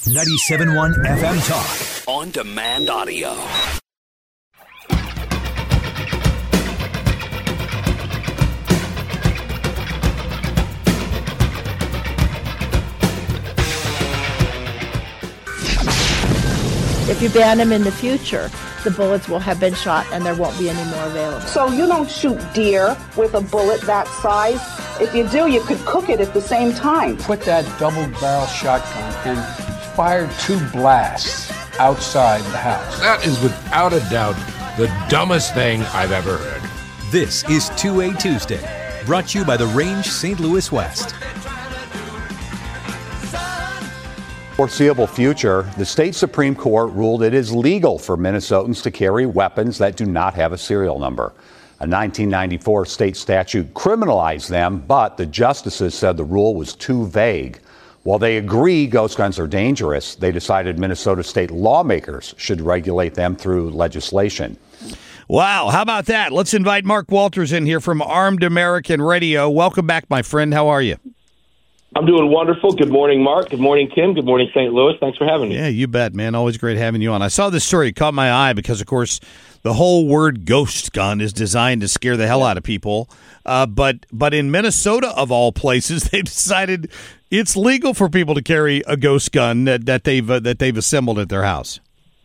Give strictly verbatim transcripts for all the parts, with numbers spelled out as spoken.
ninety-seven point one F M Talk. On demand audio. If you ban them in the future, the bullets will have been shot and there won't be any more available. So you don't shoot deer with a bullet that size. If you do, you could cook it at the same time. Put that double-barrel shotgun and fire two blasts outside the house. That is without a doubt the dumbest thing I've ever heard. This is two A Tuesday, brought to you by the Range Saint Louis West. Foreseeable future, the state Supreme Court ruled it is legal for Minnesotans to carry weapons that do not have a serial number. A nineteen ninety-four state statute criminalized them, but the justices said the rule was too vague. While they agree ghost guns are dangerous, they decided Minnesota state lawmakers should regulate them through legislation. Wow, how about that? Let's invite Mark Walters in here from Armed American Radio. Welcome back, my friend. How are you? I'm doing wonderful. Good morning, Mark. Good morning, Kim. Good morning, Saint Louis. Thanks for having me. Yeah, you bet, man. Always great having you on. I saw this story. It caught my eye because, of course, the whole word ghost gun is designed to scare the hell out of people. Uh, but but in Minnesota, of all places, they decided it's legal for people to carry a ghost gun that, that they've uh, that they've assembled at their house.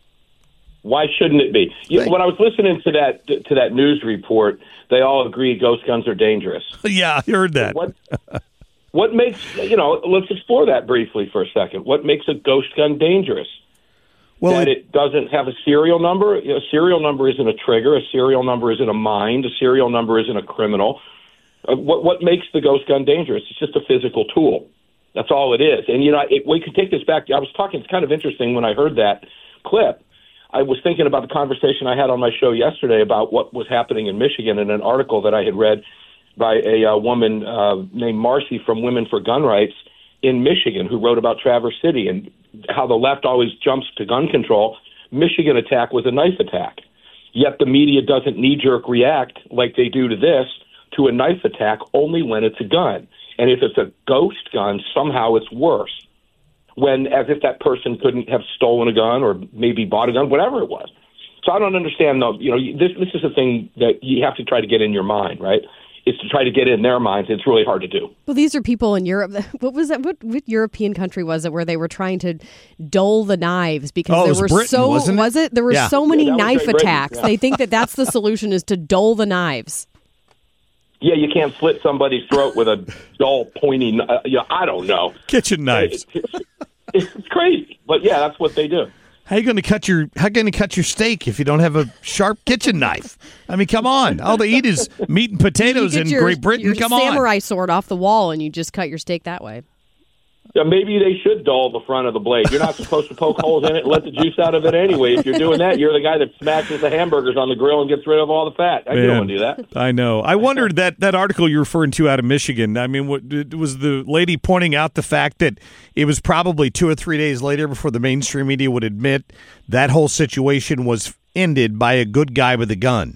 Why shouldn't it be? You know, when I was listening to that to that news report, they all agree ghost guns are dangerous. Yeah, I heard that. What? What makes, you know, let's explore that briefly for a second. What makes a ghost gun dangerous? Well, that it, it doesn't have a serial number. A serial number isn't a trigger. A serial number isn't a mind. A serial number isn't a criminal. Uh, what what makes the ghost gun dangerous? It's just a physical tool. That's all it is. And, you know, it, we could take this back. I was talking, it's kind of interesting when I heard that clip. I was thinking about the conversation I had on my show yesterday about what was happening in Michigan in an article that I had read by a uh, woman uh, named Marcy from Women for Gun Rights in Michigan, who wrote about Traverse City and how the left always jumps to gun control. Michigan attack was a knife attack. Yet the media doesn't knee-jerk react like they do to this, to a knife attack, only when it's a gun. And if it's a ghost gun, somehow it's worse. When, as if that person couldn't have stolen a gun or maybe bought a gun, whatever it was. So I don't understand, though. You know, this, this is a thing that you have to try to get in your mind, right? Is to try to get in their minds. It's really hard to do. Well, these are people in Europe. What was that? What, what European country was it where they were trying to dull the knives because oh, there was were Britain, so wasn't it? was it? There were yeah. so many yeah, knife attacks. Yeah. They think that that's the solution is to dull the knives. Yeah, you can't slit somebody's throat with a dull, pointy. Uh, yeah, I don't know. Kitchen knives. It's, it's, it's crazy, but yeah, that's what they do. How you going to cut your How you going to cut your steak if you don't have a sharp kitchen knife? I mean, come on! All they eat is meat and potatoes in your, Great Britain. Your come samurai on, samurai sword off the wall, and you just cut your steak that way. Yeah, maybe they should dull the front of the blade. You're not supposed to poke holes in it and let the juice out of it anyway. If you're doing that, you're the guy that smashes the hamburgers on the grill and gets rid of all the fat. I don't want to do that. I know. I wondered that that article you're referring to out of Michigan. I mean, what, was the lady pointing out the fact that it was probably two or three days later before the mainstream media would admit that whole situation was ended by a good guy with a gun?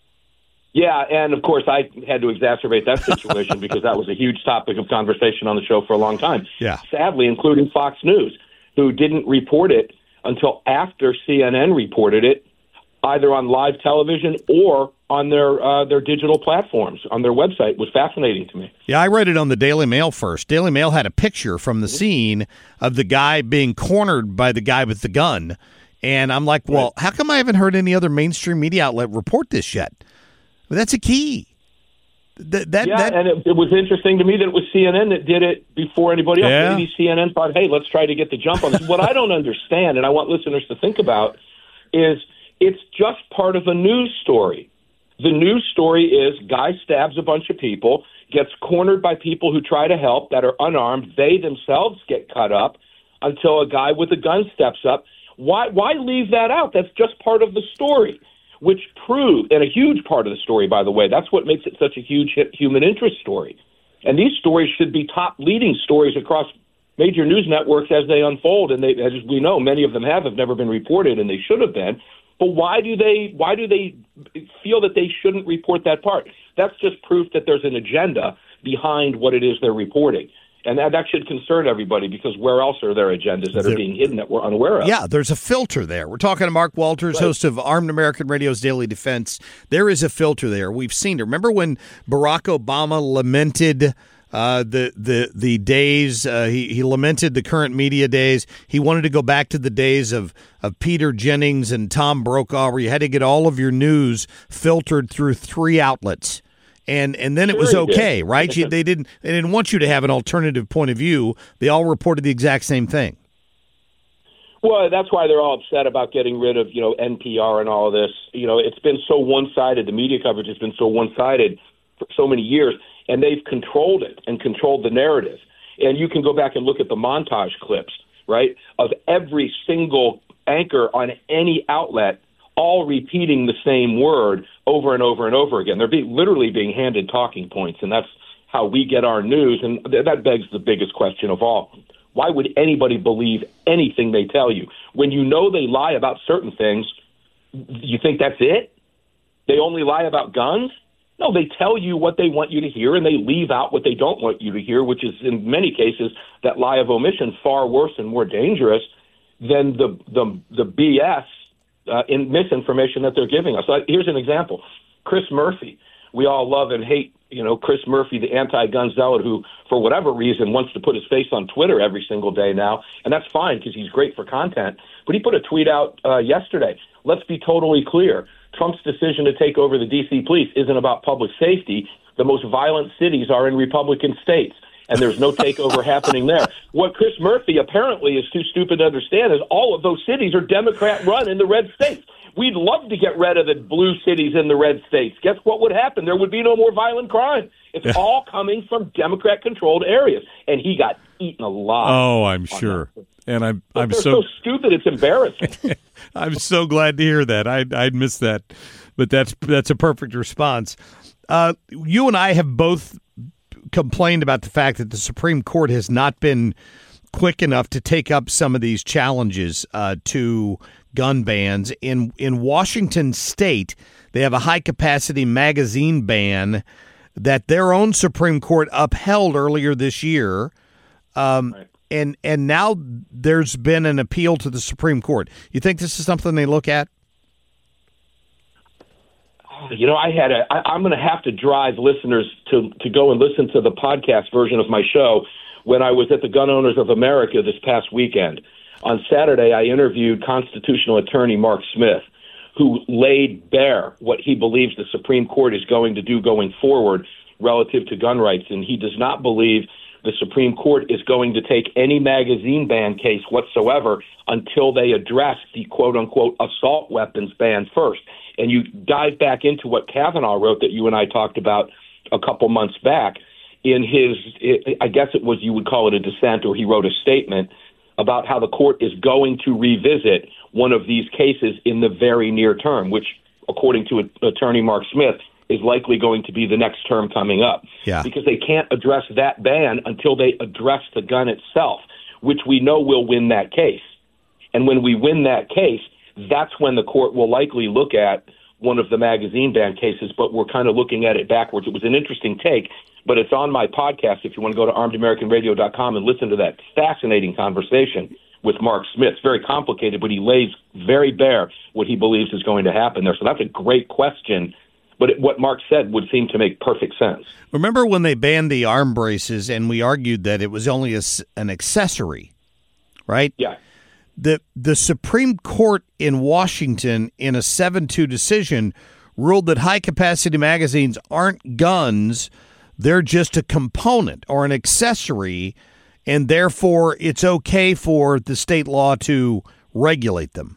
Yeah, and of course I had to exacerbate that situation because that was a huge topic of conversation on the show for a long time. Yeah. Sadly, including Fox News, who didn't report it until after C N N reported it, either on live television or on their uh, their digital platforms, on their website. It was fascinating to me. Yeah, I read it on the Daily Mail first. Daily Mail had a picture from the scene of the guy being cornered by the guy with the gun. And I'm like, well, how come I haven't heard any other mainstream media outlet report this yet? But that's a key. That, that, yeah, that, and it, it was interesting to me that it was C N N that did it before anybody else. Yeah. Maybe C N N thought, hey, let's try to get the jump on this. What I don't understand, and I want listeners to think about, is it's just part of a news story. The news story is guy stabs a bunch of people, gets cornered by people who try to help that are unarmed. They themselves get cut up until a guy with a gun steps up. Why, why leave that out? That's just part of the story. Which proved, and a huge part of the story, by the way, that's what makes it such a huge human interest story. And these stories should be top leading stories across major news networks as they unfold. And they, as we know, many of them have, have never been reported, and they should have been. But why do they why do they feel that they shouldn't report that part? That's just proof that there's an agenda behind what it is they're reporting. And that, that should concern everybody, because where else are there agendas that there, are being hidden that we're unaware of? Yeah, there's a filter there. We're talking to Mark Walters, right, host of Armed American Radio's Daily Defense. There is a filter there. We've seen it. Remember when Barack Obama lamented uh, the the the days, uh, he, he lamented the current media days. He wanted to go back to the days of, of Peter Jennings and Tom Brokaw, where you had to get all of your news filtered through three outlets. And and then it was okay, right? You, they didn't they didn't want you to have an alternative point of view. They all reported the exact same thing. Well, that's why they're all upset about getting rid of, you know, N P R and all of this. You know, it's been so one-sided. The media coverage has been so one-sided for so many years, and they've controlled it and controlled the narrative. And you can go back and look at the montage clips, right, of every single anchor on any outlet all repeating the same word over and over and over again. They're being, literally being handed talking points, and that's how we get our news. And th- that begs the biggest question of all. Why would anybody believe anything they tell you? When you know they lie about certain things, you think that's it? They only lie about guns? No, they tell you what they want you to hear, and they leave out what they don't want you to hear, which is, in many cases, that lie of omission, far worse and more dangerous than the the, the B S Uh, in misinformation that they're giving us. So here's an example. Chris Murphy. We all love and hate, you know, Chris Murphy, the anti-gun zealot who, for whatever reason, wants to put his face on Twitter every single day now. And that's fine because he's great for content. But he put a tweet out uh, yesterday. Let's be totally clear. Trump's decision to take over the D C police isn't about public safety. The most violent cities are in Republican states, and there's no takeover happening there. What Chris Murphy apparently is too stupid to understand is all of those cities are Democrat-run in the red states. We'd love to get rid of the blue cities in the red states. Guess what would happen? There would be no more violent crime. It's yeah. all coming from Democrat-controlled areas, and he got eaten alive. Oh, I'm sure. That. And I'm but I'm they're so, so stupid. It's embarrassing. I'm so glad to hear that. I I'd missed that, but that's that's a perfect response. Uh, you and I have both complained about the fact that the Supreme Court has not been quick enough to take up some of these challenges uh, to gun bans. In in Washington State, they have a high-capacity magazine ban that their own Supreme Court upheld earlier this year. Um, right. And and now there's been an appeal to the Supreme Court. You think this is something they look at? You know, I had a. I, I'm going to have to drive listeners to to go and listen to the podcast version of my show when I was at the Gun Owners of America this past weekend. On Saturday, I interviewed constitutional attorney Mark Smith, who laid bare what he believes the Supreme Court is going to do going forward relative to gun rights, and he does not believe the Supreme Court is going to take any magazine ban case whatsoever until they address the quote-unquote assault weapons ban first. And you dive back into what Kavanaugh wrote that you and I talked about a couple months back in his, I guess it was, you would call it a dissent, or he wrote a statement about how the court is going to revisit one of these cases in the very near term, which, according to attorney Mark Smith, is likely going to be the next term coming up. Yeah. Because they can't address that ban until they address the gun itself, which we know will win that case. And when we win that case, that's when the court will likely look at one of the magazine ban cases, but we're kind of looking at it backwards. It was an interesting take, but it's on my podcast if you want to go to armed american radio dot com and listen to that fascinating conversation with Mark Smith. It's very complicated, but he lays very bare what he believes is going to happen there. So that's a great question. But it, what Mark said would seem to make perfect sense. Remember when they banned the arm braces and we argued that it was only a, an accessory, right? Yeah. The the Supreme Court in Washington, in a seven two decision, ruled that high-capacity magazines aren't guns. They're just a component or an accessory, and therefore it's okay for the state law to regulate them.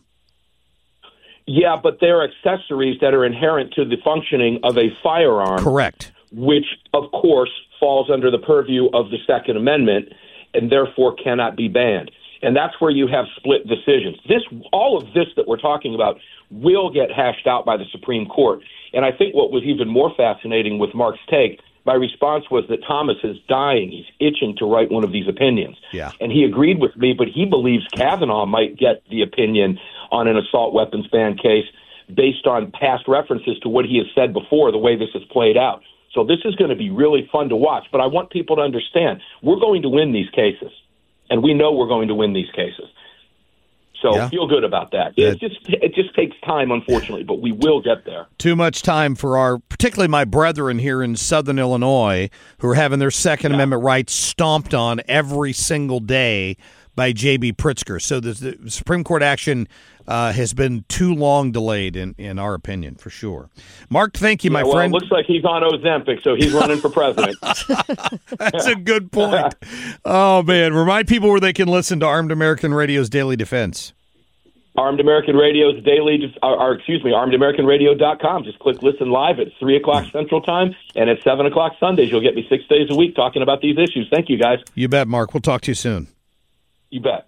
Yeah, but they're accessories that are inherent to the functioning of a firearm. Correct. Which, of course, falls under the purview of the Second Amendment and therefore cannot be banned. And that's where you have split decisions. This, all of this that we're talking about will get hashed out by the Supreme Court. And I think what was even more fascinating with Mark's take, my response was that Thomas is dying. He's itching to write one of these opinions. Yeah. And he agreed with me, but he believes Kavanaugh might get the opinion on an assault weapons ban case based on past references to what he has said before, the way this has played out. So this is going to be really fun to watch. But I want people to understand we're going to win these cases, and we know we're going to win these cases. So yeah. feel good about that. It just it just takes time, unfortunately, but we will get there. Too much time for our, particularly my brethren here in Southern Illinois, who are having their Second yeah. Amendment rights stomped on every single day by J B. Pritzker. So the, the Supreme Court action uh, has been too long delayed, in, in our opinion, for sure. Mark, thank you, yeah, my well, friend. It looks like he's on Ozempic, so he's running for president. That's a good point. Oh, man. Remind people where they can listen to Armed American Radio's Daily Defense. Armed American Radio's daily, or, or excuse me, armed american radio dot com. Just click listen live at three o'clock Central Time, and at seven o'clock Sundays. You'll get me six days a week talking about these issues. Thank you, guys. You bet, Mark. We'll talk to you soon. You bet.